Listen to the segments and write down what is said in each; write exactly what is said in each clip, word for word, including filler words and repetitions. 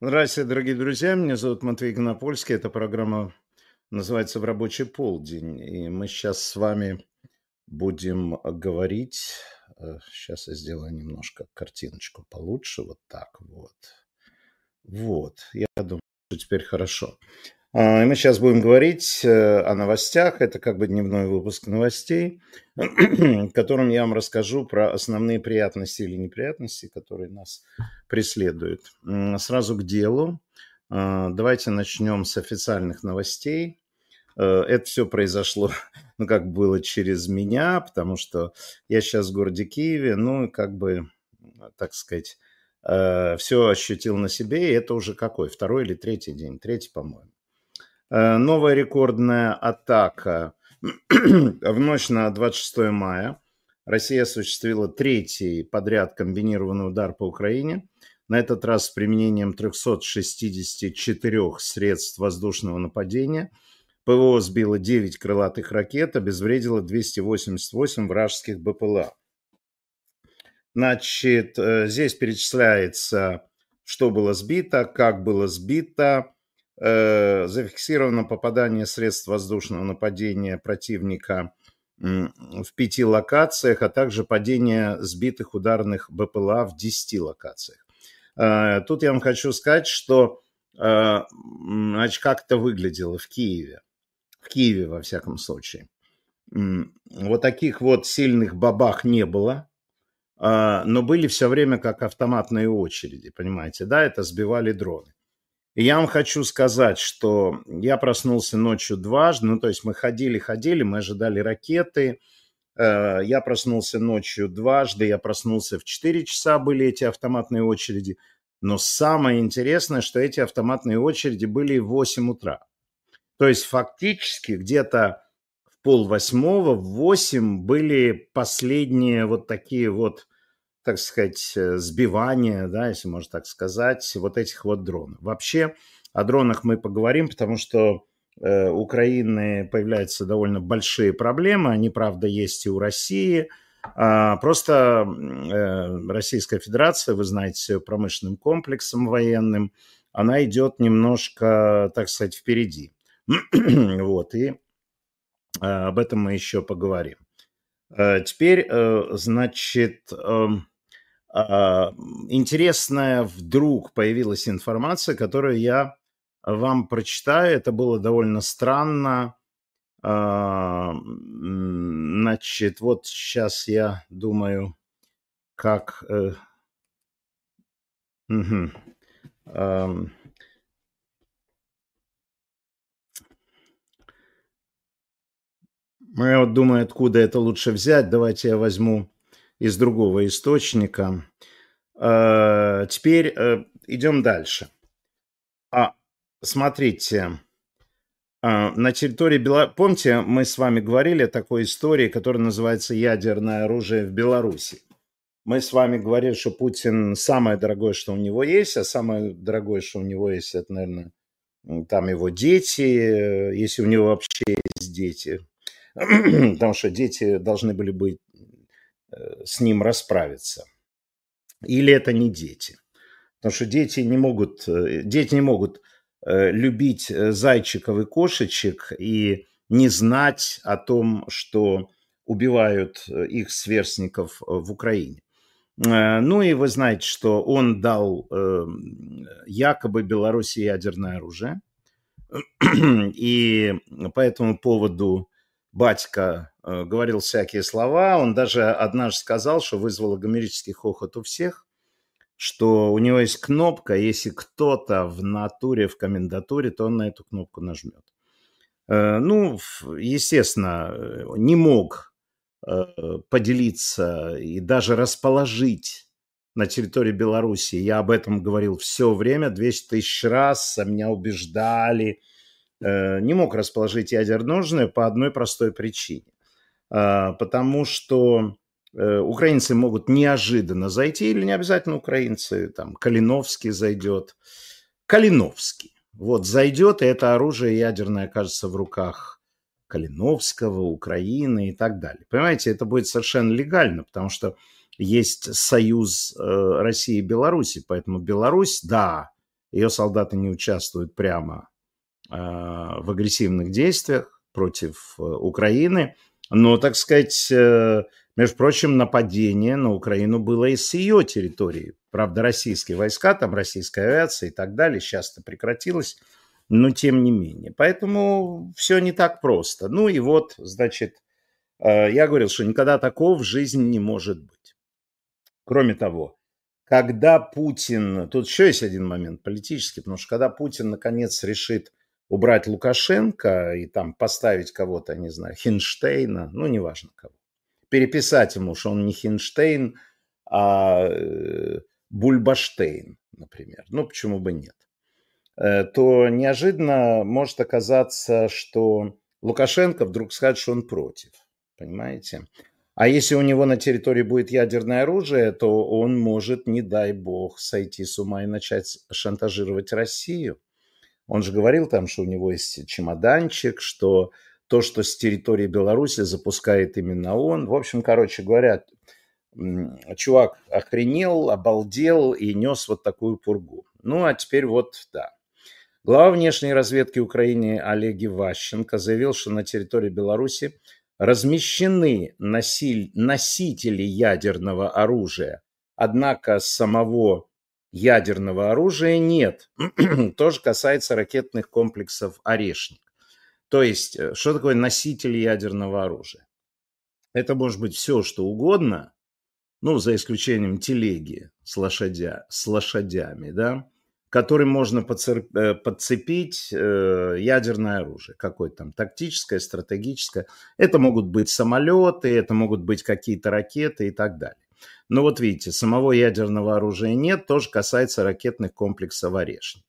Здравствуйте, дорогие друзья. Меня зовут Матвей Конопольский. Эта программа называется «В рабочий полдень». И мы сейчас с вами будем э, говорить. Сейчас я сделаю немножко картиночку получше. Вот так вот. Вот. Я думаю, что теперь хорошо. А, и мы сейчас будем говорить э, о новостях. Это как бы дневной выпуск новостей, в котором я вам расскажу про основные приятности или неприятности, которые нас преследуют. М, Сразу к делу. А, Давайте начнем с официальных новостей. Э, Это все произошло, ну, как было через меня, потому что я сейчас в городе Киеве, ну, как бы, так сказать, все ощутил на себе, и это уже какой? Второй или третий день? Третий, по-моему. Э, Новая рекордная атака в ночь на двадцать шестое мая. Россия осуществила третий подряд комбинированный удар по Украине. На этот раз с применением трехсот шестидесяти четырёх средств воздушного нападения. ПВО сбило девять крылатых ракет, обезвредило двести восемьдесят восемь вражеских БПЛА. Значит, э, здесь перечисляется, что было сбито, как было сбито. Э, Зафиксировано попадание средств воздушного нападения противника м, в пяти локациях, а также падение сбитых ударных БПЛА в десяти локациях. Э, Тут я вам хочу сказать, что э, м, значит, как это выглядело в Киеве. В Киеве, во всяком случае. М, Вот таких вот сильных бабах не было. А, но были все время как автоматные очереди, понимаете, да, это сбивали дроны. И я вам хочу сказать, что я проснулся ночью дважды, ну, то есть мы ходили-ходили, мы ожидали ракеты, э, я проснулся ночью дважды, я проснулся в четыре часа, были эти автоматные очереди, но самое интересное, что эти автоматные очереди были в восемь утра. То есть фактически где-то в полвосьмого, в восемь были последние вот такие вот, так сказать, э, сбивания, да, если можно так сказать, вот этих вот дронов. Вообще о дронах мы поговорим, потому что э, у Украины появляются довольно большие проблемы. Они, правда, есть и у России. А, просто э, Российская Федерация, вы знаете, с её промышленным комплексом военным, она идет немножко, так сказать, впереди. Вот, и э, об этом мы еще поговорим. Э, Теперь, э, значит, эм, а, интересная вдруг появилась информация, которую я вам прочитаю. Это было довольно странно. А, м, Значит, вот сейчас я думаю, как... э, мгм. Ам, ну, я вот думаю, откуда это лучше взять. Давайте я возьму из другого источника. А, Теперь э, идем дальше. А, смотрите. А, На территории Беларуси... Помните, мы с вами говорили о такой истории, которая называется «Ядерное оружие в Беларуси». Мы с вами говорили, что Путин самое дорогое, что у него есть, а самое дорогое, что у него есть, это, наверное, м, там его дети, э, если у него вообще есть дети. Потому что дети должны были быть э, с ним расправиться. Или это не дети. Потому что дети не могут, э, дети не могут э, любить э, зайчиков и кошечек и не знать о том, что убивают э, их сверстников э, в Украине. Э, Ну и вы знаете, что он дал э, якобы Беларуси ядерное оружие. И по этому поводу батька э, говорил всякие слова. Он даже однажды сказал, что вызвало гомерический хохот у всех, что у него есть кнопка, если кто-то в натуре, в комендатуре, то он на эту кнопку нажмет. Э, Ну, ф- естественно, э, не мог э, поделиться и даже расположить на территории Беларуси. Я об этом говорил все время, двести тысяч раз, а меня убеждали. Э, Не мог расположить ядерное оружие по одной простой причине. А, Потому что э, украинцы могут неожиданно зайти, или не обязательно украинцы, там, Калиновский зайдет. Калиновский. Вот зайдет, и это оружие ядерное окажется в руках Калиновского, Украины и так далее. Понимаете, это будет совершенно легально, потому что есть союз э, России и Беларуси, поэтому Беларусь, да, ее солдаты не участвуют прямо э, в агрессивных действиях против э, Украины, но, так сказать, э, между прочим, нападение на Украину было и с ее территории. Правда, российские войска, там российская авиация и так далее, сейчас это прекратилось, но тем не менее. Поэтому все не так просто. Ну и вот, значит, э, я говорил, что никогда такого в жизни не может быть. Кроме того, когда Путин... Тут еще есть один момент политический, потому что когда Путин наконец решит убрать Лукашенко и там поставить кого-то, не знаю, Хинштейна, ну, неважно кого, переписать ему, что он не Хинштейн, а э, Бульбаштейн, например, ну, почему бы нет, э, то неожиданно может оказаться, что Лукашенко вдруг скажет, что он против, понимаете? А если у него на территории будет ядерное оружие, то он может, не дай бог, сойти с ума и начать шантажировать Россию. Он же говорил там, что у него есть чемоданчик, что то, что с территории Беларуси запускает именно он. В общем, короче говоря, чувак охренел, обалдел и нес вот такую пургу. Ну, а теперь вот, да. Глава внешней разведки Украины Олег Иващенко заявил, что на территории Беларуси размещены носиль... носители ядерного оружия, однако самого ядерного оружия нет. Тоже касается ракетных комплексов «Орешник». То есть, что такое носители ядерного оружия? Это может быть все, что угодно, ну, за исключением телеги с, лошадя... с лошадями, да, которым можно подцепить ядерное оружие, какое-то там тактическое, стратегическое. Это могут быть самолеты, это могут быть какие-то ракеты и так далее. Но вот видите, самого ядерного оружия нет, тоже касается ракетных комплексов «Орешник».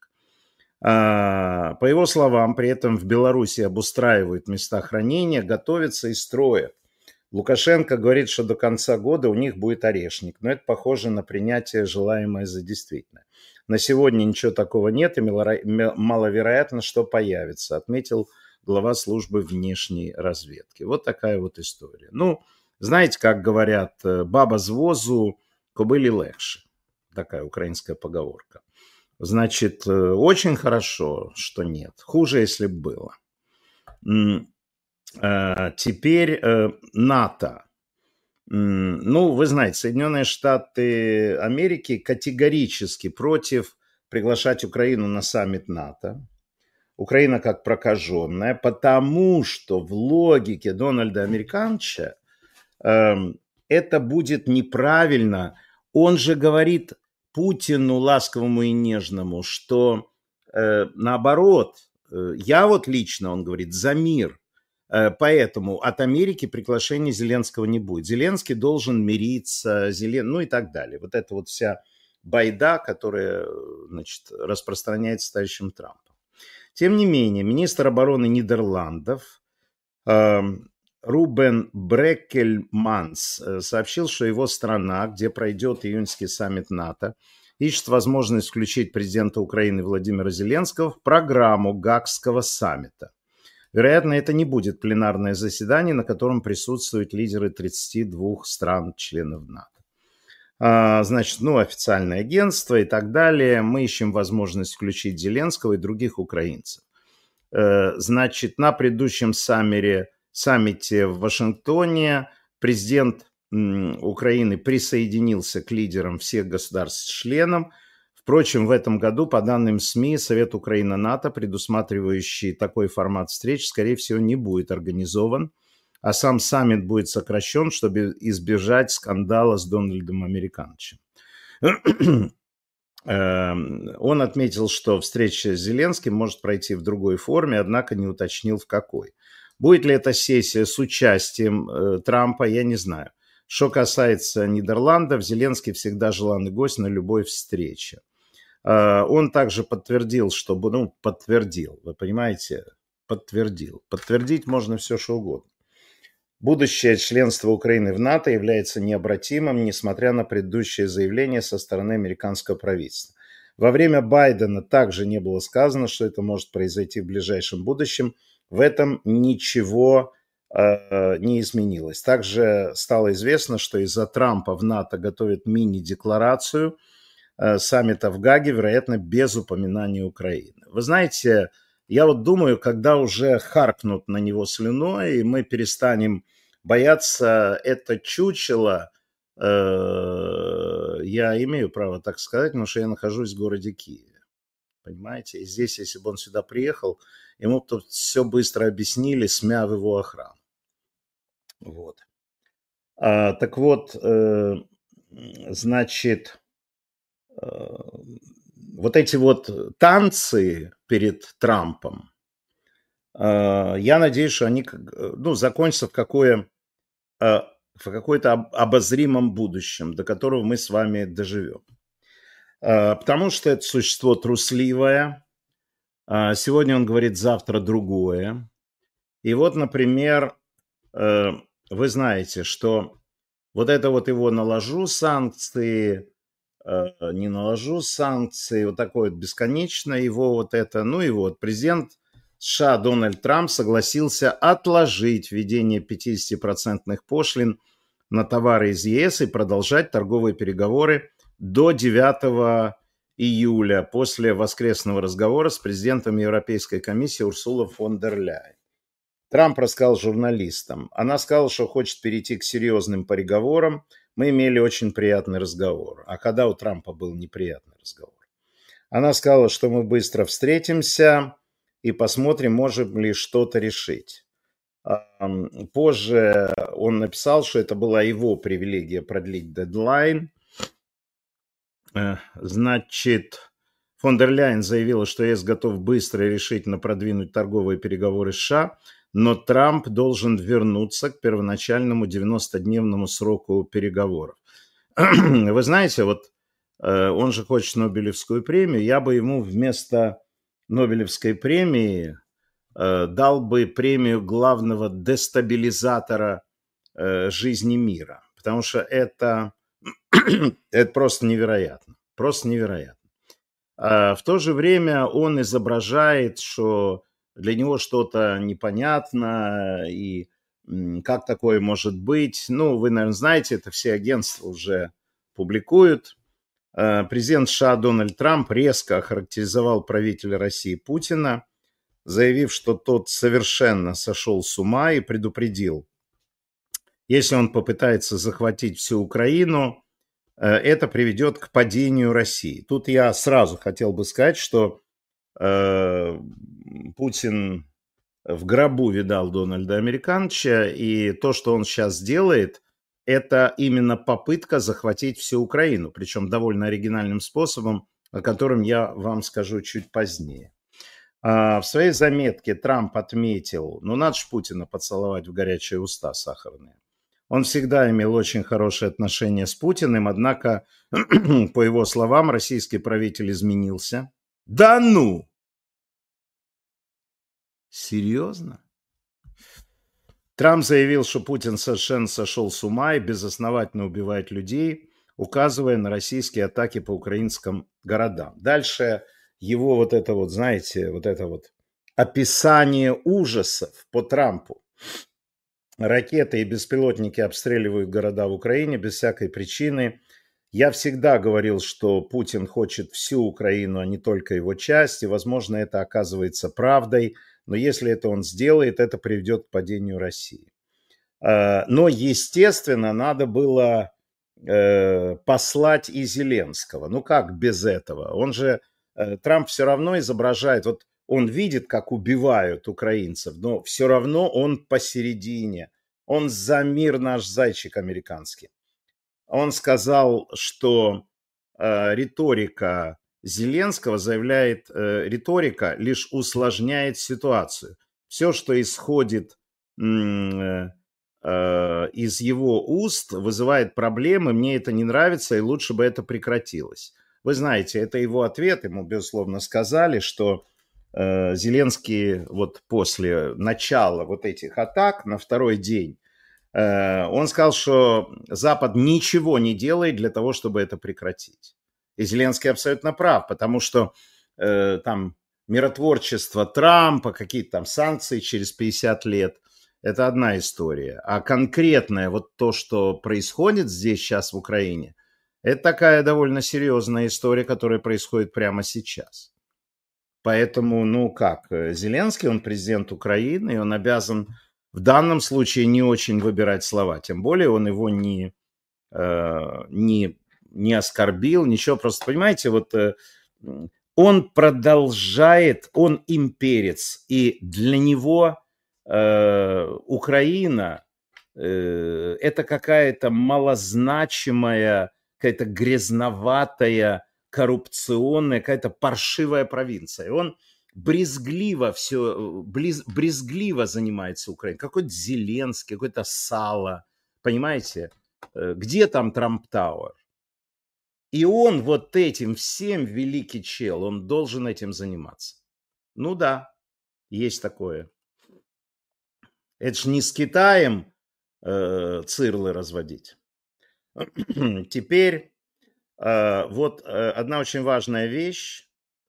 По его словам, при этом в Беларуси обустраивают места хранения, готовятся и строят. Лукашенко говорит, что до конца года у них будет «Орешник», но это похоже на принятие желаемое за действительное. На сегодня ничего такого нет и маловероятно, что появится, отметил глава службы внешней разведки. Вот такая вот история. Ну, знаете, как говорят, баба з возу, кобилі легше. Такая украинская поговорка. Значит, очень хорошо, что нет. Хуже, если бы было. Теперь НАТО. Ну, вы знаете, Соединенные Штаты Америки категорически против приглашать Украину на саммит НАТО. Украина как прокаженная, потому что в логике Дональда Американча э, это будет неправильно. Он же говорит Путину ласковому и нежному, что э, наоборот, э, я вот лично, он говорит, за мир. Поэтому от Америки приглашения Зеленского не будет. Зеленский должен мириться, Зелен... ну и так далее. Вот это вот вся байда, которая, значит, распространяется товарищем Трампом. Тем не менее, министр обороны Нидерландов э, Рубен Брекельманс сообщил, что его страна, где пройдет июньский саммит НАТО, ищет возможность включить президента Украины Владимира Зеленского в программу Гаагского саммита. Вероятно, это не будет пленарное заседание, на котором присутствуют лидеры тридцати двух стран-членов НАТО. А, значит, ну, официальное агентство и так далее. Мы ищем возможность включить Зеленского и других украинцев. Э, значит, на предыдущем саммите, саммите в Вашингтоне президент м, Украины присоединился к лидерам всех государств-членов. Впрочем, в этом году, по данным СМИ, Совет Украина-НАТО, предусматривающий такой формат встреч, скорее всего, не будет организован, а сам саммит будет сокращен, чтобы избежать скандала с Дональдом Американчем. Он отметил, что встреча с Зеленским может пройти в другой форме, однако не уточнил, в какой. Будет ли эта сессия с участием Трампа, я не знаю. Что касается Нидерландов, Зеленский всегда желанный гость на любой встрече. Он также подтвердил, что... Ну, подтвердил, вы понимаете? Подтвердил. Подтвердить можно все, что угодно. Будущее членства Украины в НАТО является необратимым, несмотря на предыдущее заявление со стороны американского правительства. Во время Байдена также не было сказано, что это может произойти в ближайшем будущем. В этом ничего э, не изменилось. Также стало известно, что из-за Трампа в НАТО готовят мини-декларацию, саммита в Гаге, вероятно, без упоминания Украины. Вы знаете, я вот думаю, когда уже харкнут на него слюной, и мы перестанем бояться это чучело, э, я имею право так сказать, потому что я нахожусь в городе Киеве. Понимаете? И здесь, если бы он сюда приехал, ему тут все быстро объяснили, смяв его охрану. Вот. А, так вот, э, значит, э, вот эти вот танцы перед Трампом, э, я надеюсь, что они ну, закончатся в, какое, э, в какой-то обозримом будущем, до которого мы с вами доживем. Э, потому что это существо трусливое. Э, сегодня он говорит, завтра другое. И вот, например, э, вы знаете, что вот это вот его наложу санкции, не наложу санкции, вот такое вот бесконечно его вот это. Ну и вот президент США Дональд Трамп согласился отложить введение пятидесятипроцентных пошлин на товары из ЕС и продолжать торговые переговоры до девятого июля после воскресного разговора с президентом Европейской комиссии Урсулой фон дер Ляйен. Трамп рассказал журналистам. Она сказала, что хочет перейти к серьезным переговорам. Мы имели очень приятный разговор. А когда у Трампа был неприятный разговор? Она сказала, что мы быстро встретимся и посмотрим, можем ли что-то решить. Позже он написал, что это была его привилегия продлить дедлайн. Значит, фон дер Ляйен заявила, что ЕС готов быстро и решительно продвинуть торговые переговоры с США, но Трамп должен вернуться к первоначальному девяностодневному сроку переговоров. Вы знаете, вот он же хочет Нобелевскую премию, я бы ему вместо Нобелевской премии дал бы премию главного дестабилизатора жизни мира, потому что это, это просто невероятно, просто невероятно. В то же время он изображает, что для него что-то непонятно, и как такое может быть. Ну, вы, наверное, знаете, это все агентства уже публикуют. Президент США Дональд Трамп резко охарактеризовал правителя России Путина, заявив, что тот совершенно сошел с ума, и предупредил, если он попытается захватить всю Украину, это приведет к падению России. Тут я сразу хотел бы сказать, что э, Путин в гробу видал Дональда Американовича, и то, что он сейчас делает, это именно попытка захватить всю Украину, причем довольно оригинальным способом, о котором я вам скажу чуть позднее. А в своей заметке Трамп отметил, ну надо же Путина поцеловать в горячие уста сахарные. Он всегда имел очень хорошие отношения с Путиным, однако, по его словам, российский правитель изменился. Да ну! Серьезно? Трамп заявил, что Путин совершенно сошел с ума и безосновательно убивает людей, указывая на российские атаки по украинским городам. Дальше его вот это вот, знаете, вот это вот описание ужасов по Трампу. Ракеты и беспилотники обстреливают города в Украине без всякой причины. Я всегда говорил, что Путин хочет всю Украину, а не только его часть, и, возможно, это оказывается правдой, но если это он сделает, это приведет к падению России. Но, естественно, надо было послать и Зеленского. Ну как без этого? Он же, Трамп все равно изображает, вот он видит, как убивают украинцев, но все равно он посередине. Он за мир, наш зайчик американский. Он сказал, что э, риторика Зеленского заявляет, э, риторика лишь усложняет ситуацию. Все, что исходит э, э, из его уст, вызывает проблемы. Мне это не нравится, и лучше бы это прекратилось. Вы знаете, это его ответ. Ему, безусловно, сказали, что Зеленский вот после начала вот этих атак на второй день, он сказал, что Запад ничего не делает для того, чтобы это прекратить. И Зеленский абсолютно прав, потому что э, там миротворчество Трампа, какие-то там санкции через пятьдесят лет, это одна история. А конкретное вот то, что происходит здесь сейчас в Украине, Это такая довольно серьезная история, которая происходит прямо сейчас. Поэтому, ну как, Зеленский, он президент Украины, и он обязан в данном случае не очень выбирать слова. Тем более он его не, не, не оскорбил, ничего. Просто, понимаете, вот он продолжает, он имперец, и для него э, Украина э, это какая-то малозначимая, какая-то грязноватая, коррупционная, какая-то паршивая провинция. И он брезгливо все, близ, брезгливо занимается Украиной. Какой-то Зеленский, какой-то Сало, понимаете? Где там Трамп Тауэр? И он вот этим всем, великий чел, он должен этим заниматься. Ну да, есть такое. Это ж не с Китаем э, цирлы разводить. Теперь э, вот э, одна очень важная вещь,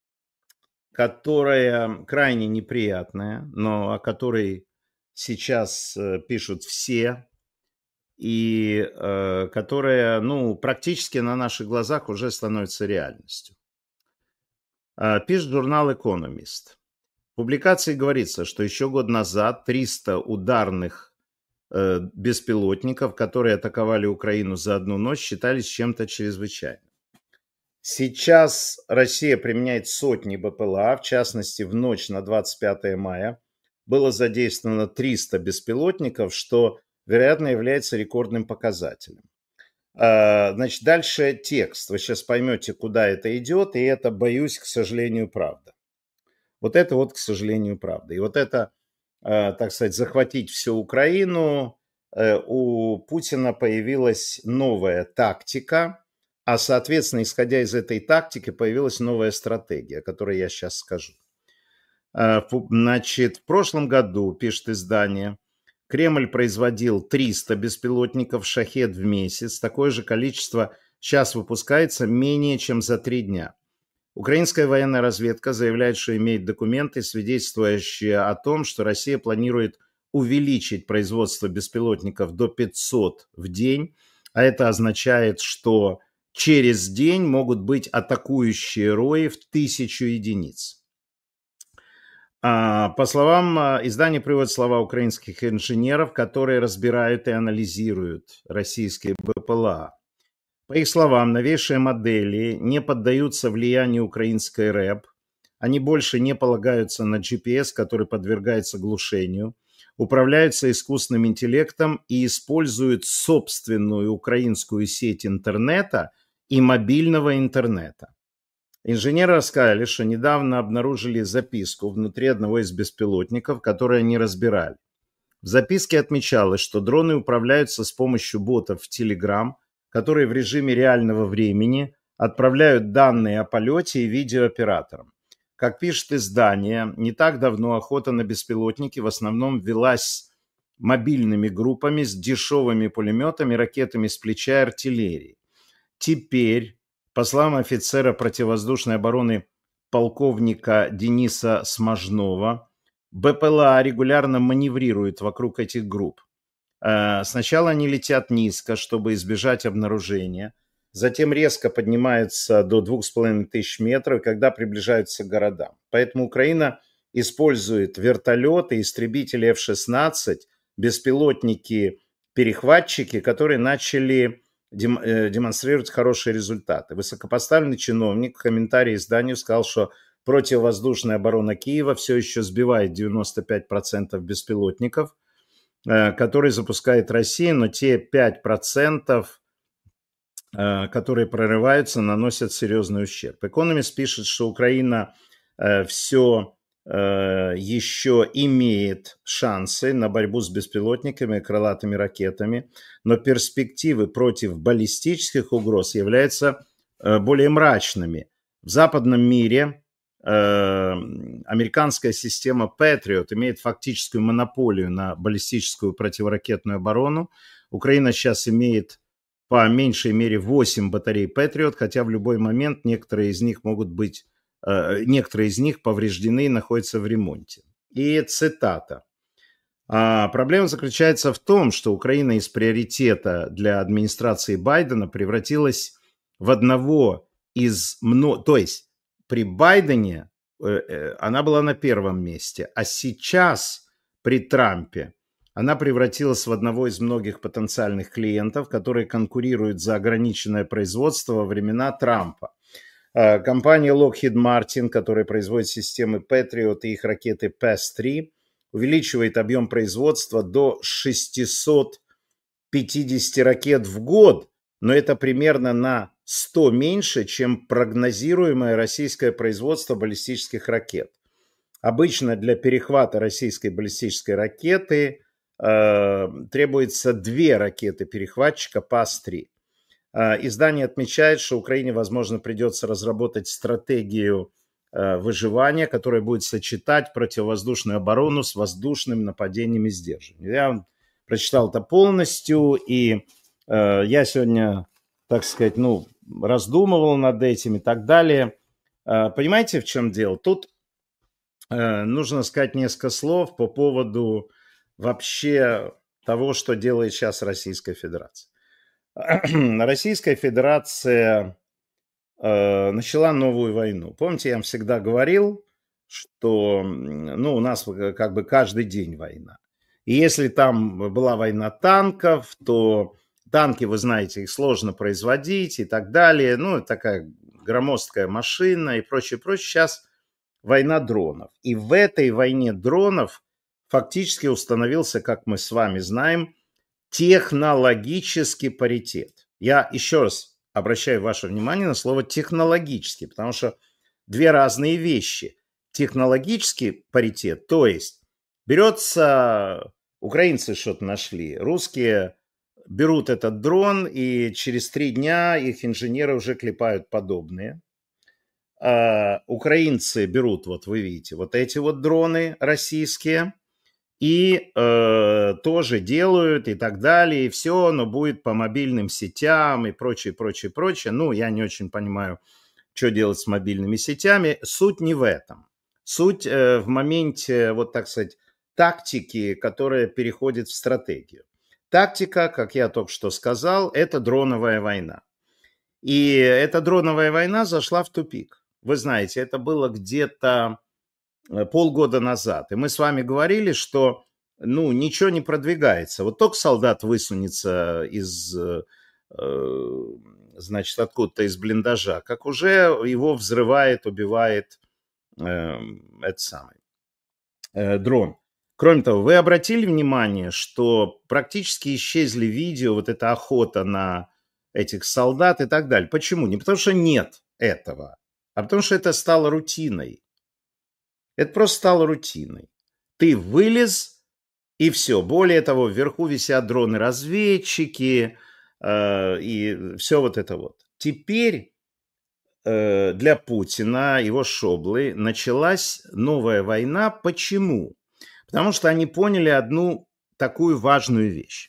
которая крайне неприятная, но о которой сейчас э, пишут все, и э, которая, ну, практически на наших глазах уже становится реальностью. Э, пишет журнал «Экономист». В публикации говорится, что еще год назад триста ударных э, беспилотников, которые атаковали Украину за одну ночь, считались чем-то чрезвычайным. Сейчас Россия применяет сотни БПЛА, в частности, в ночь на двадцать пятое мая было задействовано триста беспилотников, что, вероятно, является рекордным показателем. Значит, дальше текст. Вы сейчас поймете, куда это идет, и это, боюсь, к сожалению, правда. Вот это вот, к сожалению, правда. И вот это, так сказать, захватить всю Украину, у Путина появилась новая тактика, а, соответственно, исходя из этой тактики, появилась новая стратегия, о которой я сейчас скажу. Значит, в прошлом году, пишет издание, Кремль производил триста беспилотников «Шахед» в месяц. Такое же количество сейчас выпускается менее чем за три дня. Украинская военная разведка заявляет, что имеет документы, свидетельствующие о том, что Россия планирует увеличить производство беспилотников до пятисот в день, а это означает, что через день могут быть атакующие рои в тысячу единиц. По словам издания, приводят слова украинских инженеров, которые разбирают и анализируют российские БПЛА. По их словам, новейшие модели не поддаются влиянию украинской РЭБ, они больше не полагаются на джи пи эс, который подвергается глушению, управляются искусственным интеллектом и используют собственную украинскую сеть интернета и мобильного интернета. Инженеры рассказали, что недавно обнаружили записку внутри одного из беспилотников, которую они разбирали. В записке отмечалось, что дроны управляются с помощью ботов в Telegram, которые в режиме реального времени отправляют данные о полете и видео операторам. Как пишет издание, не так давно охота на беспилотники в основном велась мобильными группами с дешевыми пулеметами, ракетами с плеча и артиллерией. Теперь, по словам офицера противовоздушной обороны полковника Дениса Смажнова, БПЛА регулярно маневрируют вокруг этих групп. Сначала они летят низко, чтобы избежать обнаружения, затем резко поднимаются до двух с половиной тысяч метров, когда приближаются к городам. Поэтому Украина использует вертолеты, истребители эф шестнадцать, беспилотники-перехватчики, которые начали демонстрировать хорошие результаты. Высокопоставленный чиновник в комментарии изданию сказал, что противовоздушная оборона Киева все еще сбивает девяносто пять процентов беспилотников, которые запускает Россия, но те пять процентов, которые прорываются, наносят серьезный ущерб. Экономист пишет, что Украина все еще имеет шансы на борьбу с беспилотниками и крылатыми ракетами, но перспективы против баллистических угроз являются более мрачными. В западном мире американская система Patriot имеет фактическую монополию на баллистическую противоракетную оборону. Украина сейчас имеет по меньшей мере восемь батарей Patriot, хотя в любой момент некоторые из них могут быть Некоторые из них повреждены и находятся в ремонте. И цитата. А проблема заключается в том, что Украина из приоритета для администрации Байдена превратилась в одного из... мно- То есть при Байдене э, э, она была на первом месте, а сейчас при Трампе она превратилась в одного из многих потенциальных клиентов, которые конкурируют за ограниченное производство во времена Трампа. Э, Компания Lockheed Martin, которая производит системы Patriot и их ракеты пи эс три, увеличивает объем производства до шестисот пятидесяти ракет в год, но это примерно на сто меньше, чем прогнозируемое российское производство баллистических ракет. Обычно для перехвата российской баллистической ракеты э, требуется две ракеты-перехватчика пас три. Э, издание отмечает, что Украине, возможно, придется разработать стратегию э, выживания, которая будет сочетать противовоздушную оборону с воздушным нападением и сдерживанием. Я прочитал это полностью, и э, я сегодня, так сказать, ну, раздумывал над этим и так далее. Э, понимаете, в чем дело? Тут э, нужно сказать несколько слов по поводу вообще того, что делает сейчас Российская Федерация. Российская Федерация э, начала новую войну. Помните, я вам всегда говорил, что ну, у нас как бы каждый день война. И если там была война танков, то танки, вы знаете, их сложно производить и так далее. Ну, такая громоздкая машина и прочее, прочее. Сейчас война дронов. И в этой войне дронов фактически установился, как мы с вами знаем, технологический паритет. Я еще раз обращаю ваше внимание на слово технологический, потому что две разные вещи. Технологический паритет, то есть берется, украинцы что-то нашли, русские берут этот дрон, и через три дня их инженеры уже клепают подобные. А украинцы берут, вот вы видите, вот эти вот дроны российские, и э, тоже делают и так далее, и все, но будет по мобильным сетям и прочее, прочее, прочее. Ну, я не очень понимаю, что делать с мобильными сетями. Суть не в этом. Суть э, в моменте, вот так сказать, тактики, которая переходит в стратегию. Тактика, как я только что сказал, это дроновая война. И эта дроновая война зашла в тупик. Вы знаете, это было где-то полгода назад. И мы с вами говорили, что ну, ничего не продвигается. Вот только солдат высунется из, э, значит, откуда-то из блиндажа, как уже его взрывает, убивает э, этот самый э, дрон. Кроме того, вы обратили внимание, что практически исчезли видео, вот эта охота на этих солдат и так далее. Почему? Не потому что нет этого, а потому что это стало рутиной. Это просто стало рутиной. Ты вылез, и все. Более того, вверху висят дроны-разведчики, э, и все вот это вот. Теперь э, для Путина, его шоблы, началась новая война. Почему? Потому что они поняли одну такую важную вещь.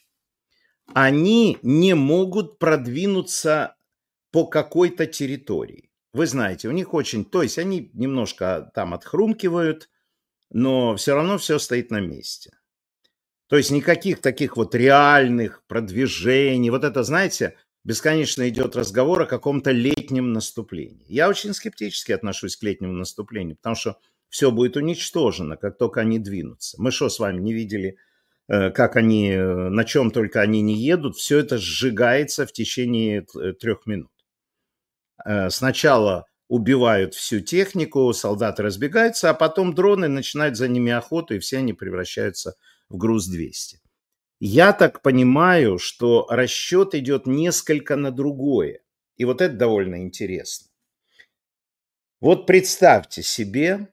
Они не могут продвинуться по какой-то территории. Вы знаете, у них очень... То есть они немножко там отхрумкивают, но все равно все стоит на месте. То есть никаких таких вот реальных продвижений. Вот это, знаете, бесконечно идет разговор о каком-то летнем наступлении. Я очень скептически отношусь к летнему наступлению, потому что все будет уничтожено, как только они двинутся. Мы что, с вами не видели, как они, на чем только они не едут? Все это сжигается в течение трех минут. Сначала убивают всю технику, солдаты разбегаются, а потом дроны начинают за ними охоту, и все они превращаются в груз двести. Я так понимаю, что расчет идет несколько на другое. И вот это довольно интересно. Вот представьте себе,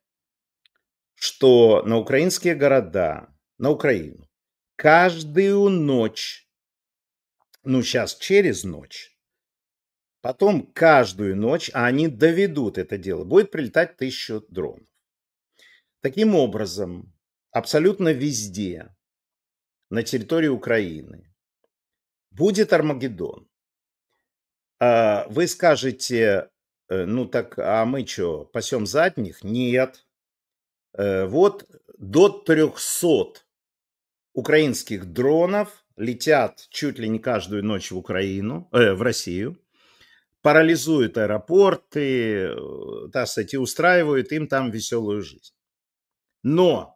что на украинские города, на Украину, каждую ночь, ну сейчас через ночь, потом каждую ночь, а они доведут это дело, будет прилетать тысяча дронов. Таким образом, абсолютно везде на территории Украины будет Армагеддон. Вы скажете, ну так, а мы что, пасем задних? Нет. Вот до трехсот украинских дронов летят чуть ли не каждую ночь в Украину, э, в Россию. парализуют аэропорты, э, так сказать, и устраивают им там веселую жизнь. Но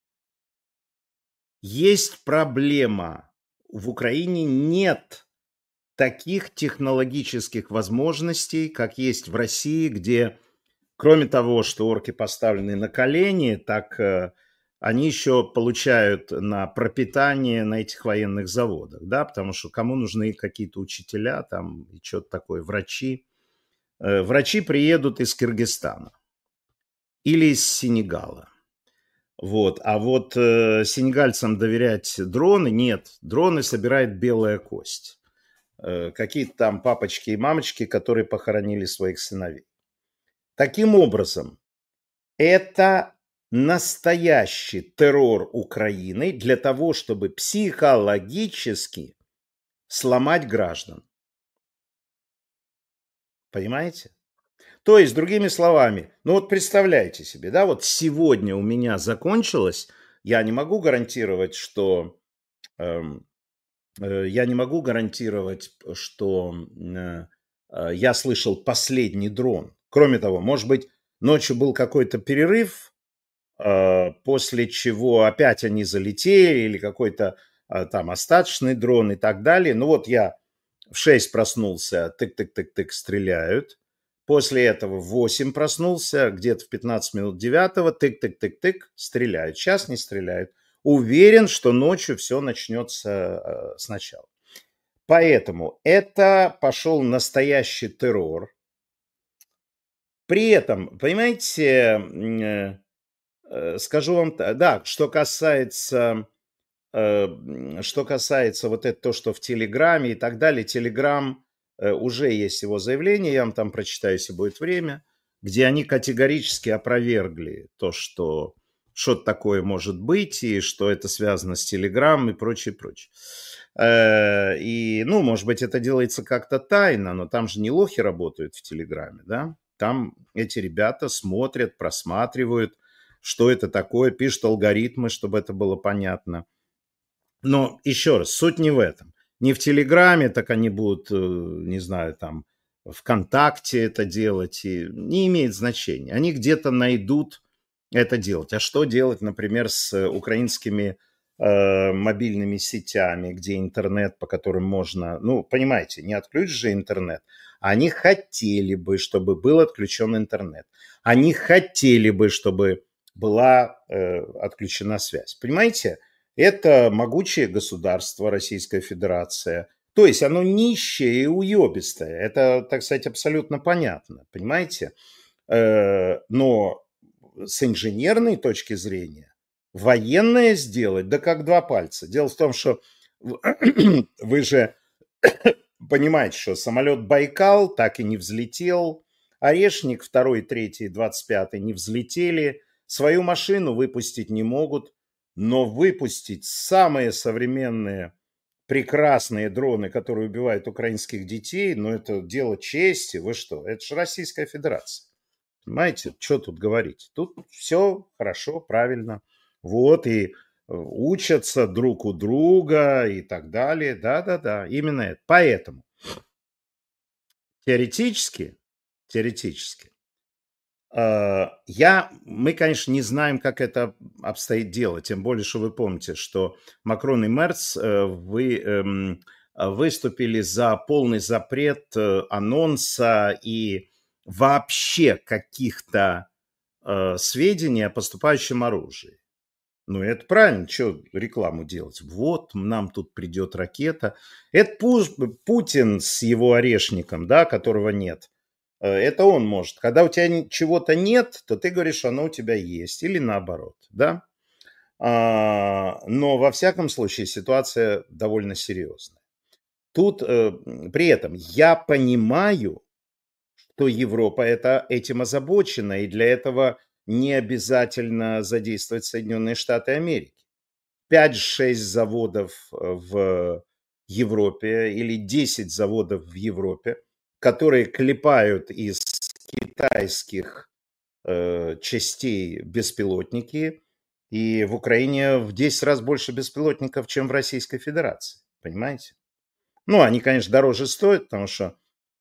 есть проблема. В Украине нет таких технологических возможностей, как есть в России, где, кроме того, что орки поставлены на колени, так э, они еще получают на пропитание на этих военных заводах, да, потому что кому нужны какие-то учителя там и что-то такое, врачи. Э, врачи приедут из Кыргызстана или из Сенегала. Вот. А вот э, сенегальцам доверять дроны нет. Дроны собирает белая кость. Э, какие-то там папочки и мамочки, которые похоронили своих сыновей. Таким образом, это настоящий террор Украины для того, чтобы психологически сломать граждан. Понимаете? То есть, другими словами, ну вот представляете себе, да, вот сегодня у меня закончилось, я не могу гарантировать, что эм, э, я не могу гарантировать, что э, э, я слышал последний дрон. Кроме того, может быть, ночью был какой-то перерыв, э, после чего опять они залетели, или какой-то э, там остаточный дрон и так далее. Ну вот я в шесть проснулся, тык-тык-тык-тык, стреляют. После этого в восемь проснулся, где-то в пятнадцать минут девятого, тык-тык-тык-тык, стреляют. Сейчас не стреляют. Уверен, что ночью все начнется э, сначала. Поэтому это пошел настоящий террор. При этом, понимаете, э, э, скажу вам, да, что касается, э, что касается вот это то, что в Телеграме и так далее, Телеграм, э, уже есть его заявление, я вам там прочитаю, если будет время, где они категорически опровергли то, что что-то такое может быть, и что это связано с Телеграм и прочее, прочее. Э, И, ну, может быть, это делается как-то тайно, но там же не лохи работают в Телеграме, да? Там эти ребята смотрят, просматривают, что это такое, пишут алгоритмы, чтобы это было понятно. Но еще раз, суть не в этом. Не в Телеграме, так они будут, э, не знаю, там, ВКонтакте это делать, и не имеет значения. Они где-то найдут это делать. А что делать, например, с э, украинскими э, мобильными сетями, где интернет, по которым можно, ну, понимаете, не отключишь же интернет. Они хотели бы, чтобы был отключен интернет. Они хотели бы, чтобы была э, отключена связь. Понимаете? Это могучее государство, Российская Федерация. То есть оно нищее и уебистое. Это, так сказать, абсолютно понятно. Понимаете? Э, Но с инженерной точки зрения военное сделать, да как два пальца. Дело в том, что вы же понимаете, что самолет Байкал так и не взлетел, Орешник второй, третий, двадцать пятый не взлетели, свою машину выпустить не могут, но выпустить самые современные прекрасные дроны, которые убивают украинских детей, ну это дело чести, вы что, это же Российская Федерация. Понимаете, что тут говорить? Тут все хорошо, правильно. Вот, и э, учатся друг у друга и так далее. Да-да-да, именно это. Поэтому теоретически, теоретически, э, я, мы, конечно, не знаем, как это обстоит дело, тем более, что вы помните, что Макрон и Мерц э, вы, эм, выступили за полный запрет э, анонса и вообще каких-то э, сведений о поступающем оружии. Ну, это правильно, что рекламу делать? Вот, нам тут придет ракета. Это Пу- Путин с его орешником, да, которого нет. Э, Это он может. Когда у тебя ни- чего-то нет, то ты говоришь, оно у тебя есть. Или наоборот, да. А, но во всяком случае ситуация довольно серьезная. Тут э, при этом я понимаю, то Европа это, этим озабочена, и для этого не обязательно задействовать Соединенные Штаты Америки. Пять-шесть заводов э, в Европе или десять заводов в Европе, которые клепают из китайских э, частей беспилотники, и в Украине в десять раз больше беспилотников, чем в Российской Федерации. Понимаете? Ну, они, конечно, дороже стоят, потому что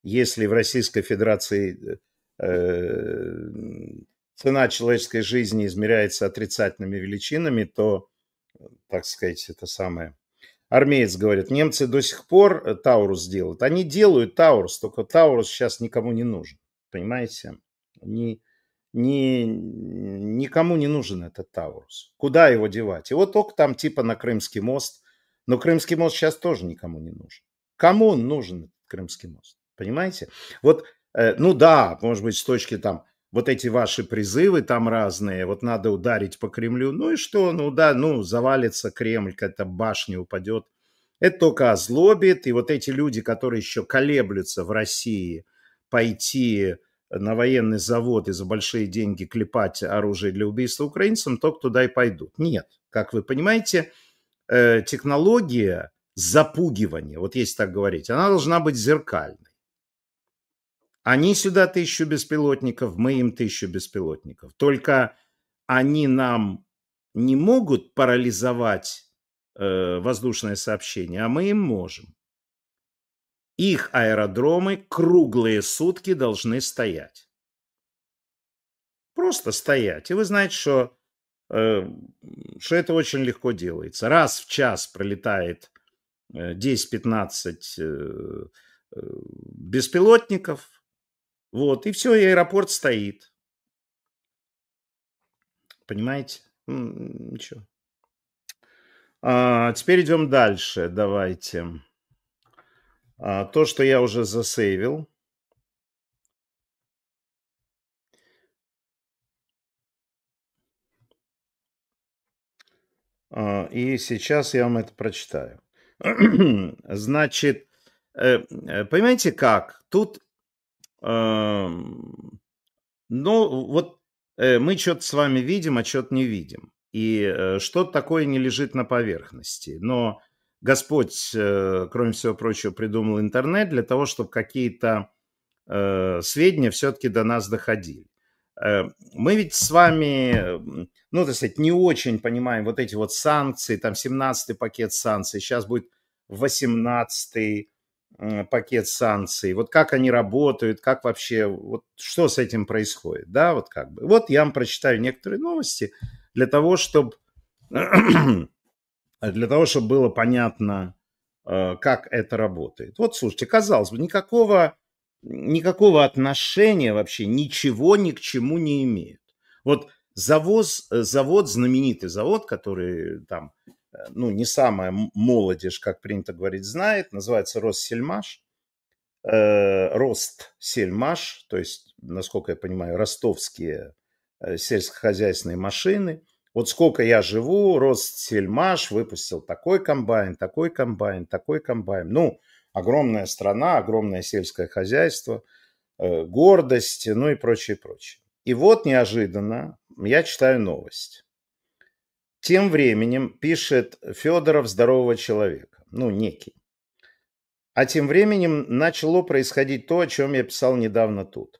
если в Российской Федерации э, цена человеческой жизни измеряется отрицательными величинами, то, так сказать, это самое... Армеец говорит, немцы до сих пор Таурус делают. Они делают Таурус, только Таурус сейчас никому не нужен. Понимаете? Ни, ни, никому не нужен этот Таурус. Куда его девать? Его только там типа на Крымский мост. Но Крымский мост сейчас тоже никому не нужен. Кому он нужен, этот Крымский мост? Понимаете? Вот, э, ну да, может быть, с точки там, вот эти ваши призывы там разные, вот надо ударить по Кремлю. Ну и что? Ну да, ну завалится Кремль, какая-то башня упадет. Это только озлобит. И вот эти люди, которые еще колеблются в России, пойти на военный завод и за большие деньги клепать оружие для убийства украинцам, только туда и пойдут. Нет, как вы понимаете, э, технология запугивания, вот если так говорить, она должна быть зеркальной. Они сюда тысячу беспилотников, мы им тысячу беспилотников. Только они нам не могут парализовать э, воздушное сообщение, а мы им можем. Их аэродромы круглые сутки должны стоять. Просто стоять. И вы знаете, что, э, что это очень легко делается. Раз в час пролетает десять-пятнадцать э, э, беспилотников. Вот, и все, и аэропорт стоит. Понимаете? Ничего. А, теперь идем дальше. Давайте. А, то, что я уже засейвил. А, и сейчас я вам это прочитаю. Значит, понимаете как? Тут, ну, вот мы что-то с вами видим, а что-то не видим. И что-то такое не лежит на поверхности. Но Господь, кроме всего прочего, придумал интернет для того, чтобы какие-то сведения все-таки до нас доходили. Мы ведь с вами, ну, так сказать, не очень понимаем вот эти вот санкции, там семнадцатый пакет санкций, сейчас будет восемнадцатый пакет санкций, вот как они работают, как вообще, вот что с этим происходит, да, вот как бы. Вот я вам прочитаю некоторые новости для того, чтобы, для того, чтобы было понятно, как это работает. Вот, слушайте, казалось бы, никакого, никакого отношения вообще, ничего ни к чему не имеет. Вот завоз, завод, знаменитый завод, который там, ну, не самая молодежь, как принято говорить, знает, называется Россельмаш, э, Ростсельмаш, то есть, насколько я понимаю, ростовские э, сельскохозяйственные машины. Вот сколько я живу, Ростсельмаш выпустил такой комбайн, такой комбайн, такой комбайн. Ну, огромная страна, огромное сельское хозяйство, э, гордость, ну и прочее, прочее. И вот неожиданно я читаю новость. Тем временем пишет Федоров здорового человека, ну, некий. А тем временем начало происходить то, о чем я писал недавно тут.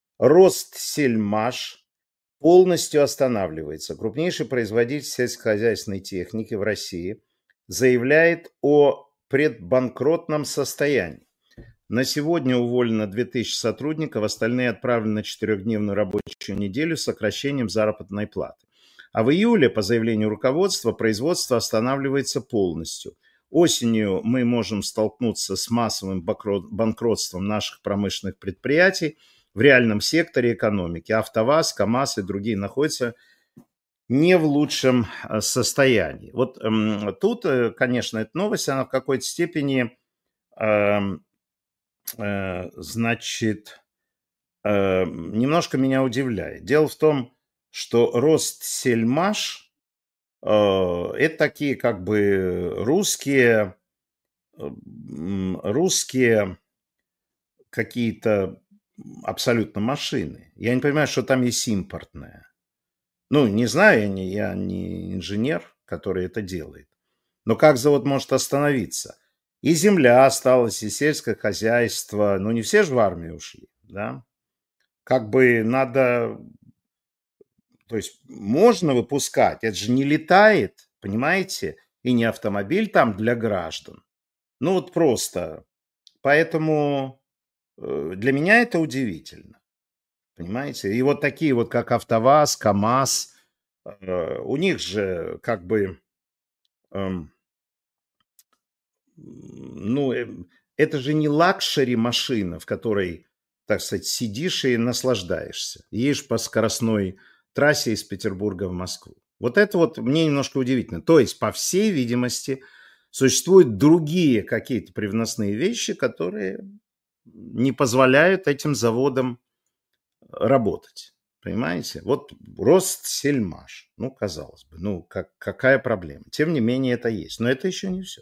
Ростсельмаш полностью останавливается. Крупнейший производитель сельскохозяйственной техники в России заявляет о предбанкротном состоянии. На сегодня уволено две тысячи сотрудников, остальные отправлены на четырехдневную рабочую неделю с сокращением заработной платы. А в июле, по заявлению руководства, производство останавливается полностью. Осенью мы можем столкнуться с массовым банкротством наших промышленных предприятий в реальном секторе экономики. АвтоВАЗ, КАМАЗ и другие находятся не в лучшем состоянии. Вот э, тут, конечно, эта новость, она в какой-то степени, э, э, значит, э, немножко меня удивляет. Дело в том, что Ростсельмаш э, это такие как бы русские, русские какие-то абсолютно машины. Я не понимаю, что там есть импортное. Ну, не знаю, я не, я не инженер, который это делает. Но как завод может остановиться? И земля осталась, и сельское хозяйство. Ну, не все же в армию ушли, да? Как бы надо... То есть можно выпускать, это же не летает, понимаете? И не автомобиль там для граждан. Ну, вот просто. Поэтому... Э, Для меня это удивительно, понимаете? И вот такие вот, как АвтоВАЗ, КАМАЗ, э, у них же как бы, эм, ну, эм, это же не лакшери машина, в которой, так сказать, сидишь и наслаждаешься. Едешь по скоростной трассе из Петербурга в Москву. Вот это вот мне немножко удивительно. То есть, по всей видимости, существуют другие какие-то привносные вещи, которые не позволяют этим заводам работать. Понимаете? Вот Ростсельмаш. Ну, казалось бы, ну, как, какая проблема? Тем не менее, это есть. Но это еще не все.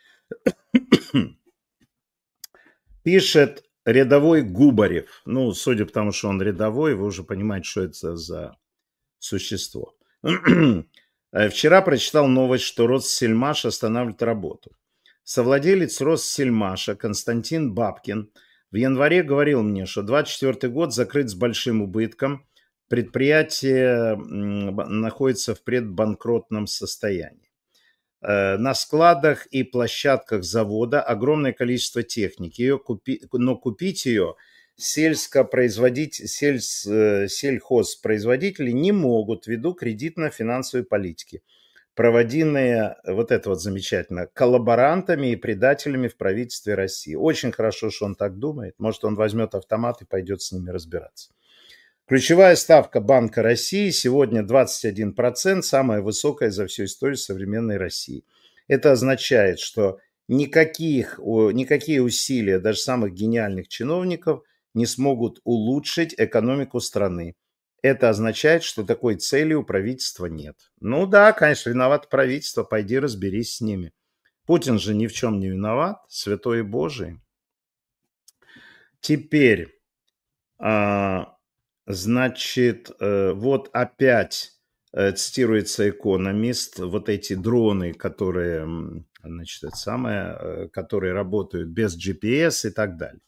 Пишет рядовой Губарев. Ну, судя по тому, что он рядовой, вы уже понимаете, что это за существо. Вчера прочитал новость, что Ростсельмаш останавливает работу. Совладелец Ростсельмаша Константин Бабкин в январе говорил мне, что двадцать четвёртый год закрыт с большим убытком. Предприятие находится в предбанкротном состоянии. На складах и площадках завода огромное количество техники, ее купи, но купить ее сельскопроизводитель, сельс, сельхозпроизводители не могут ввиду кредитно-финансовой политики, проводимые, вот это вот замечательно, коллаборантами и предателями в правительстве России. Очень хорошо, что он так думает. Может, он возьмет автомат и пойдет с ними разбираться. Ключевая ставка Банка России сегодня двадцать один процент, самая высокая за всю историю современной России. Это означает, что никаких, никакие усилия даже самых гениальных чиновников не смогут улучшить экономику страны. Это означает, что такой цели у правительства нет. Ну да, конечно, виноват правительство, пойди разберись с ними. Путин же ни в чем не виноват, святой и Божий. Теперь... А, Значит, вот опять цитируется «Экономист», вот эти дроны, которые, значит, это самое, которые работают без джи пи эс и так далее.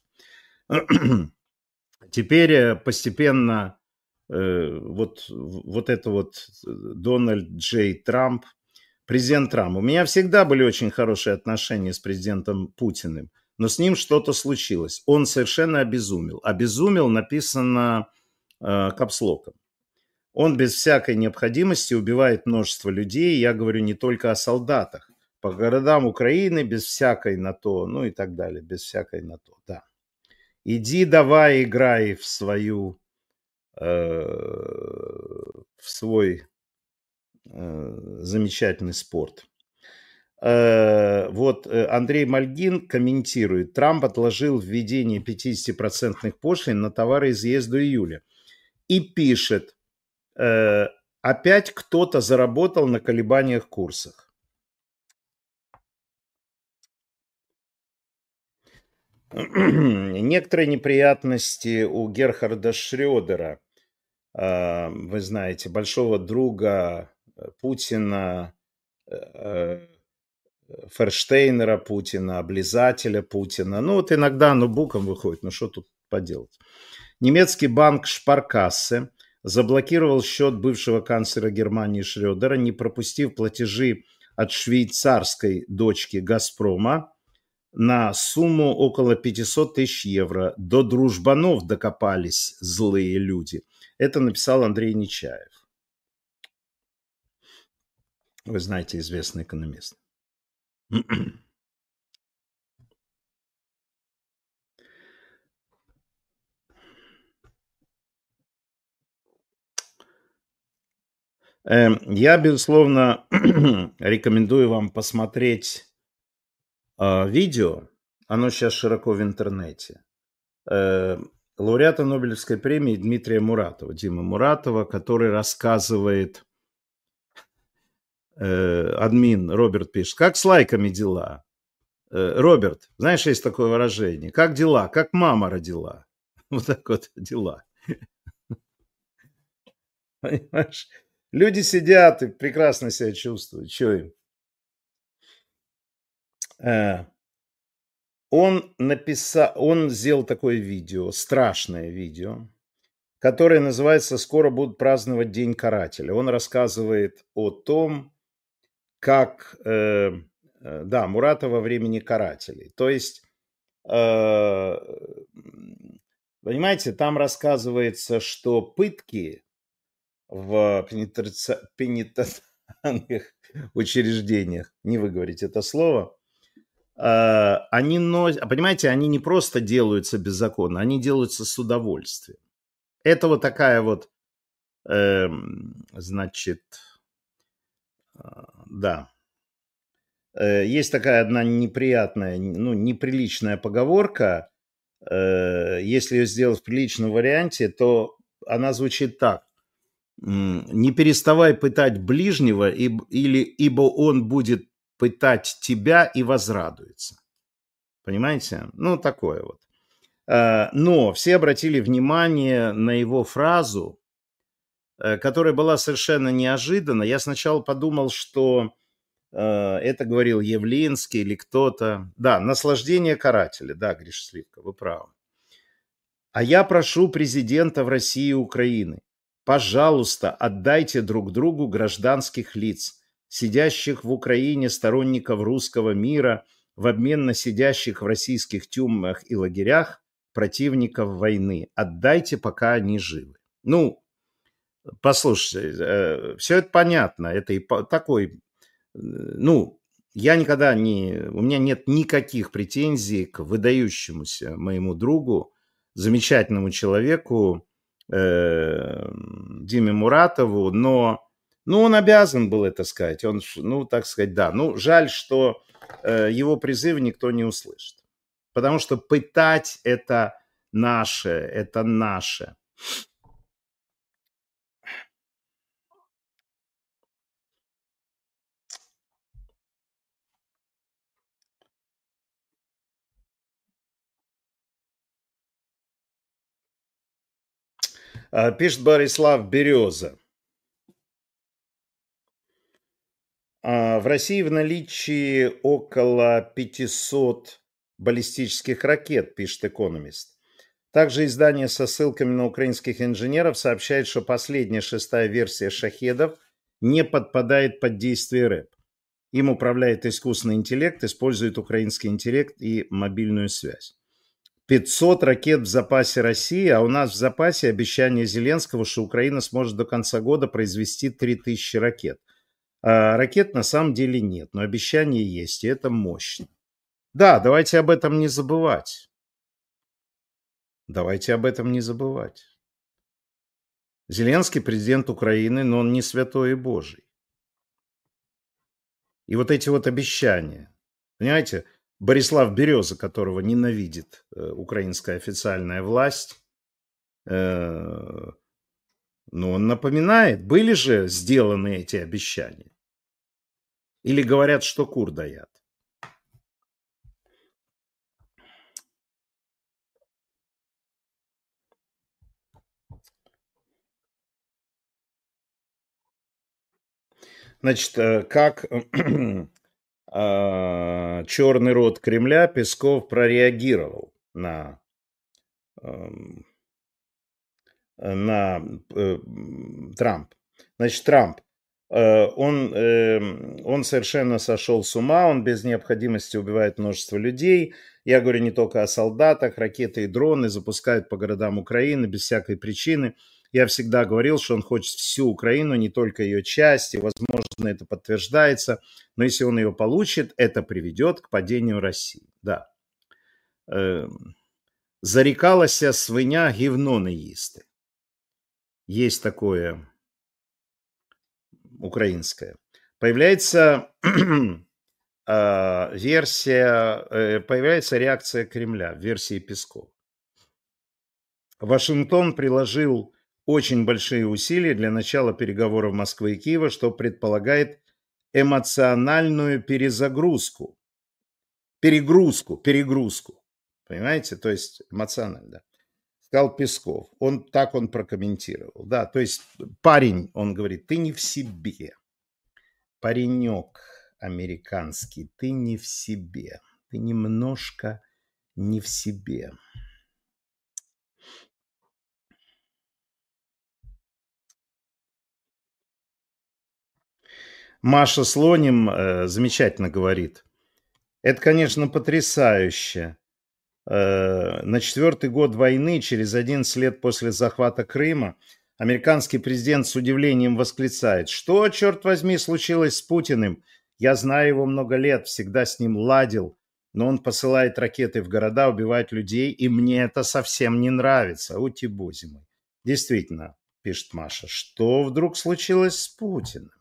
Теперь постепенно вот, вот это вот Дональд Джей Трамп, президент Трамп. У меня всегда были очень хорошие отношения с президентом Путиным, но с ним что-то случилось. Он совершенно обезумел. Обезумел написано капслоком. Он без всякой необходимости убивает множество людей. Я говорю не только о солдатах. По городам Украины без всякой на то, ну и так далее, без всякой на то, да. Иди давай играй в свою, э, в свой э, замечательный спорт. Э, вот Андрей Мальгин комментирует. Трамп отложил введение пятьдесят процентов пошлин на товары из ЕС до июля. И пишет, э, опять кто-то заработал на колебаниях курсах. Некоторые неприятности у Герхарда Шрёдера, э, вы знаете, большого друга Путина, э, Ферштейнера Путина, облизателя Путина. Ну вот иногда оно боком выходит, ну что тут поделать. Немецкий банк Шпаркассе заблокировал счет бывшего канцлера Германии Шрёдера, не пропустив платежи от швейцарской дочки «Газпрома» на сумму около пятьсот тысяч евро. До дружбанов докопались злые люди. Это написал Андрей Нечаев. Вы знаете, известный экономист. Я, безусловно, рекомендую вам посмотреть видео. Оно сейчас широко в интернете. Лауреата Нобелевской премии Дмитрия Муратова, Дима Муратова, который рассказывает, админ Роберт пишет, как с лайками дела? Роберт, знаешь, есть такое выражение, как дела, как мама родила. Вот так вот дела. Понимаешь? Люди сидят и прекрасно себя чувствуют. Что им? Он написал, он сделал такое видео, страшное видео, которое называется «Скоро будут праздновать День карателя». Он рассказывает о том, как, э, да, Муратова времени карателей. То есть э, Понимаете, там рассказывается, что пытки в пенитенци- пенитенциарных учреждениях, не выговорить это слово, э, они носят, понимаете, они не просто делаются беззаконно, они делаются с удовольствием. Это вот такая вот, эм, значит, а, да, Э, есть такая одна неприятная, ну, неприличная поговорка. Э, Если ее сделать в приличном варианте, то она звучит так. М, Не переставай пытать ближнего, иб- или, ибо он будет пытать тебя и возрадуется. Понимаете? Ну, такое вот. Э, Но все обратили внимание на его фразу, э, которая была совершенно неожиданна. Я сначала подумал, что э, это говорил Явлинский или кто-то. Да, наслаждение карателя. Да, Гриша Сливка, вы правы. А я прошу президента в России и Украины, пожалуйста, отдайте друг другу гражданских лиц, сидящих в Украине сторонников русского мира, в обмен на сидящих в российских тюрьмах и лагерях противников войны. Отдайте, пока они живы. Ну, послушайте, все это понятно. Это и по- такой, э, ну, я никогда не, у меня нет никаких претензий к выдающемуся моему другу, замечательному человеку э, Диме Муратову, но, ну, он обязан был это сказать. Он, ш- ну, так сказать, да. Ну, жаль, что э, его призывы никто не услышит. Потому что пытать это наше, это наше. А, Пишет Борислав Береза. А, В России в наличии около пятисот баллистических ракет, пишет «Экономист». Также издание со ссылками на украинских инженеров сообщает, что последняя шестая версия «Шахедов» не подпадает под действие РЭП. Им управляет искусственный интеллект, использует украинский интеллект и мобильную связь. пятьсот ракет в запасе России, а у нас в запасе обещание Зеленского, что Украина сможет до конца года произвести три тысячи ракет. А ракет на самом деле нет, но обещание есть, и это мощно. Да, давайте об этом не забывать. Давайте об этом не забывать. Зеленский президент Украины, но он не святой и Божий. И вот эти вот обещания, понимаете, Борислав Береза, которого ненавидит э, украинская официальная власть, э, ну, он напоминает, были же сделаны эти обещания. Или говорят, что кур даят. Значит, э, как а, черный рот Кремля Песков прореагировал на, эм, на э, м, Трамп. Значит, Трамп, э, он, эм, он совершенно сошел с ума, он без необходимости убивает множество людей. Я говорю не только о солдатах, ракеты и дроны запускают по городам Украины без всякой причины. Я всегда говорил, что он хочет всю Украину, не только ее часть, и, возможно, это подтверждается. Но если он ее получит, это приведет к падению России. Да. Эм, Зарекалася свиня гівно не їсти. Есть такое украинское. Появляется а, версия, э, появляется реакция Кремля в версии Пескова. Вашингтон приложил очень большие усилия для начала переговоров Москвы и Киева, что предполагает эмоциональную перезагрузку, перегрузку, перегрузку. Понимаете? То есть эмоционально, да. Сказал Песков. Он так он прокомментировал. Да, то есть парень, он говорит, ты не в себе. Паренек американский, ты не в себе. Ты немножко не в себе. Маша Слоним э, замечательно говорит. Это, конечно, потрясающе. Э, На четвертый год войны, через одиннадцать лет после захвата Крыма, американский президент с удивлением восклицает: «Что, черт возьми, случилось с Путиным? Я знаю его много лет, всегда с ним ладил, но он посылает ракеты в города, убивает людей, и мне это совсем не нравится». Ути-бузи мой. Действительно, пишет Маша, что вдруг случилось с Путиным?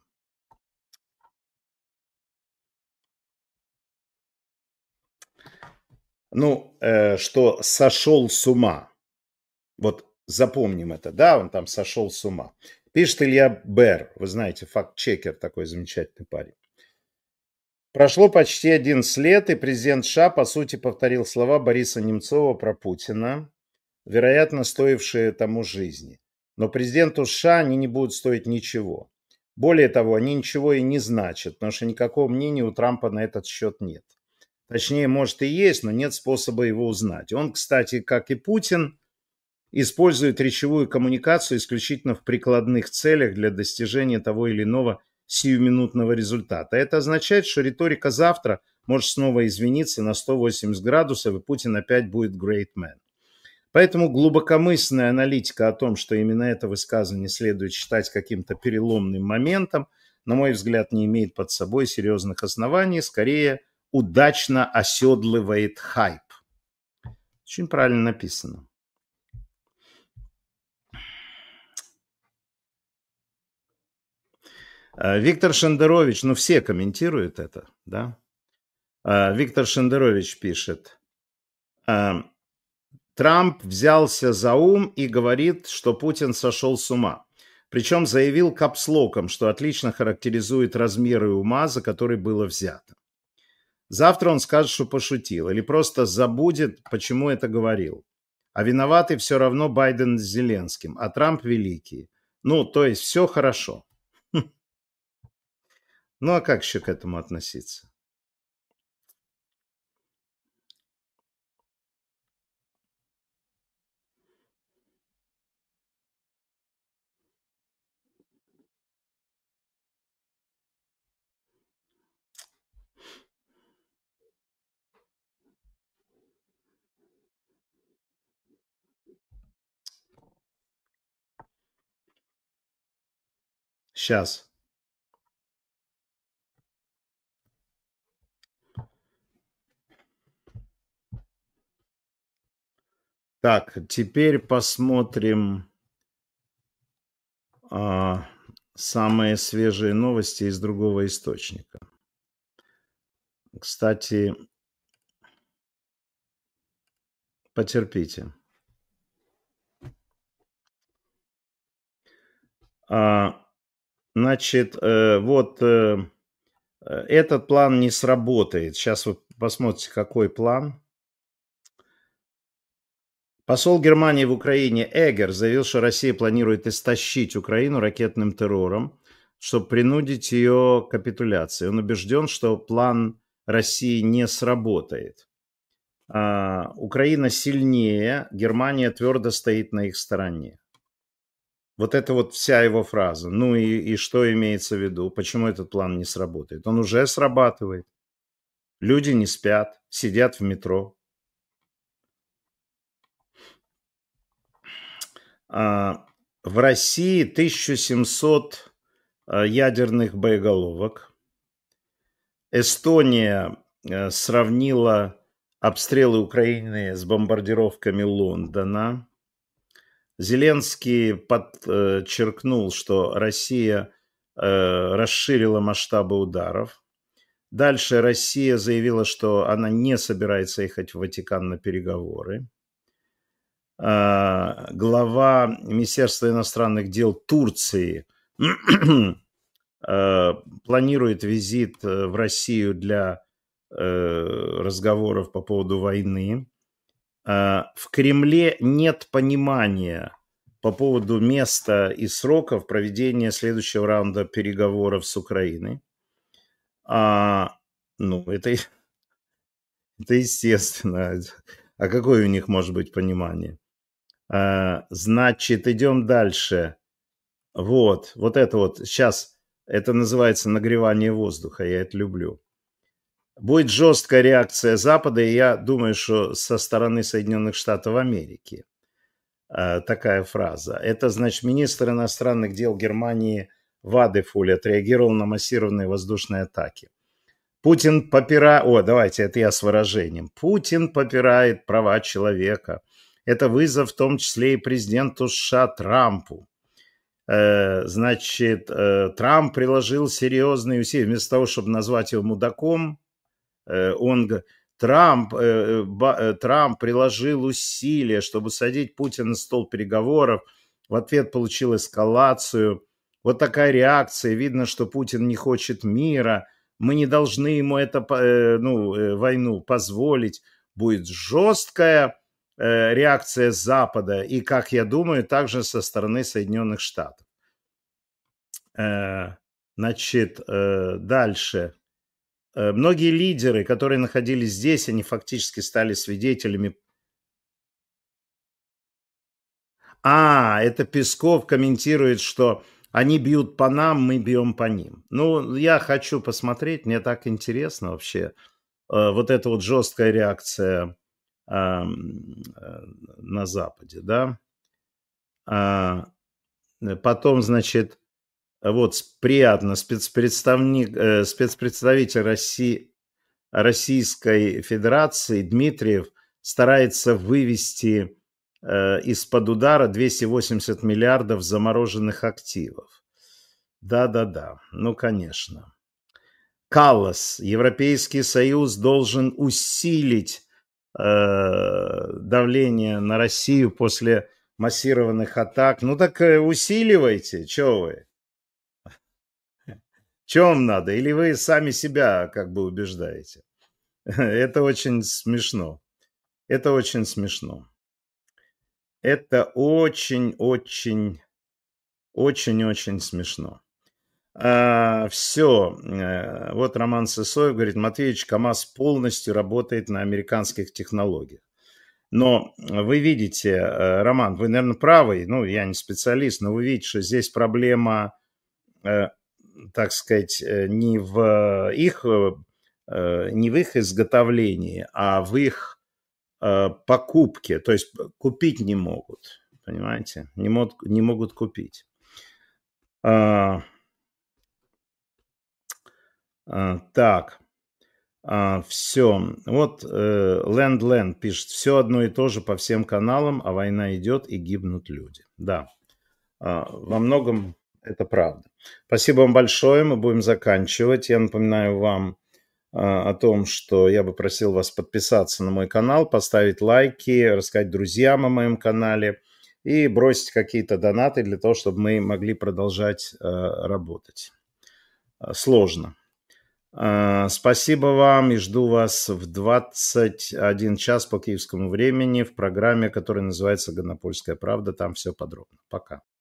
Ну, э, что сошел с ума. Вот запомним это, да, он там сошел с ума. Пишет Илья Бер, вы знаете, факт-чекер такой замечательный парень. Прошло почти одиннадцать лет, и президент США, по сути, повторил слова Бориса Немцова про Путина, вероятно, стоившие тому жизни. Но президенту США они не будут стоить ничего. Более того, они ничего и не значат, потому что никакого мнения у Трампа на этот счет нет. Точнее, может и есть, но нет способа его узнать. Он, кстати, как и Путин, использует речевую коммуникацию исключительно в прикладных целях для достижения того или иного сиюминутного результата. Это означает, что риторика завтра может снова извиниться на сто восемьдесят градусов, и Путин опять будет great man. Поэтому глубокомысленная аналитика о том, что именно это высказывание следует считать каким-то переломным моментом, на мой взгляд, не имеет под собой серьезных оснований, скорее удачно оседлывает хайп. Очень правильно написано. Виктор Шендерович, ну все комментируют это, да? Виктор Шендерович пишет: Трамп взялся за ум и говорит, что Путин сошел с ума. Причем заявил капслоком, что отлично характеризует размеры ума, за который было взято. Завтра он скажет, что пошутил, или просто забудет, почему это говорил. А виноваты все равно Байден с Зеленским, а Трамп великий. Ну, то есть все хорошо. Ну, а как еще к этому относиться? Сейчас. Так, теперь посмотрим а, самые свежие новости из другого источника. Кстати, потерпите. А, значит, э, вот э, этот план не сработает. Сейчас вы посмотрите, какой план. Посол Германии в Украине Эггер заявил, что Россия планирует истощить Украину ракетным террором, чтобы принудить ее к капитуляции. Он убежден, что план России не сработает. А, Украина сильнее, Германия твердо стоит на их стороне. Вот это вот вся его фраза. Ну и, и что имеется в виду? Почему этот план не сработает? Он уже срабатывает. Люди не спят, сидят в метро. А, в России тысяча семьсот ядерных боеголовок. Эстония сравнила обстрелы Украины с бомбардировками Лондона. Зеленский подчеркнул, что Россия расширила масштабы ударов. Дальше Россия заявила, что она не собирается ехать в Ватикан на переговоры. Глава Министерства иностранных дел Турции планирует визит в Россию для разговоров по поводу войны. В Кремле нет понимания по поводу места и сроков проведения следующего раунда переговоров с Украиной. А, ну, это, это естественно. А какое у них может быть понимание? А, значит, идем дальше. Вот, вот это вот. Сейчас это называется нагревание воздуха. Я это люблю. Будет жесткая реакция Запада, и я думаю, что со стороны Соединенных Штатов Америки. Э, такая фраза. Это, значит, министр иностранных дел Германии Вадефуль отреагировал на массированные воздушные атаки. Путин попирает... О, давайте, это я с выражением. Путин попирает права человека. Это вызов в том числе и президенту США Трампу. Э, значит, э, Трамп приложил серьезные усилия. Вместо того, чтобы назвать его мудаком, э, он... Трамп, э, э, Трамп приложил усилия, чтобы садить Путина на стол переговоров. В ответ получил эскалацию. Вот такая реакция. Видно, что Путин не хочет мира. Мы не должны ему эту э, ну, э, войну позволить. Будет жесткая э, реакция Запада. И, как я думаю, также со стороны Соединенных Штатов. Э, значит, э, дальше. Многие лидеры, которые находились здесь, они фактически стали свидетелями. А, это Песков комментирует, что они бьют по нам, мы бьем по ним. Ну, я хочу посмотреть, мне так интересно вообще. Вот эта вот жесткая реакция э, на Западе, да. А, потом, значит, вот приятно, спецпредставник, э, спецпредставитель России, Российской Федерации Дмитриев старается вывести э, из-под удара двести восемьдесят миллиардов замороженных активов. Да-да-да, ну конечно. Каллас. Европейский Союз должен усилить э, давление на Россию после массированных атак. Ну так э, усиливайте, чё вы? Чё вам надо? Или вы сами себя как бы убеждаете? Это очень смешно. Это очень смешно. Это очень-очень, очень-очень смешно. А, все. Вот Роман Сысоев говорит, Матвеевич, КамАЗ полностью работает на американских технологиях. Но вы видите, Роман, вы, наверное, правы, ну, я не специалист, но вы видите, что здесь проблема, так сказать, не в их, не в их изготовлении, а в их покупке. То есть купить не могут, понимаете? Не могут, не могут купить. А, а, так. А, все. Вот Land Land пишет, все одно и то же по всем каналам, а война идет и гибнут люди. Да, а, во многом это правда. Спасибо вам большое, мы будем заканчивать. Я напоминаю вам а, о том, что я бы просил вас подписаться на мой канал, поставить лайки, рассказать друзьям о моем канале и бросить какие-то донаты для того, чтобы мы могли продолжать а, работать. А, сложно. Спасибо вам и жду вас в двадцать один час по киевскому времени в программе, которая называется «Гонопольская правда». Там все подробно. Пока.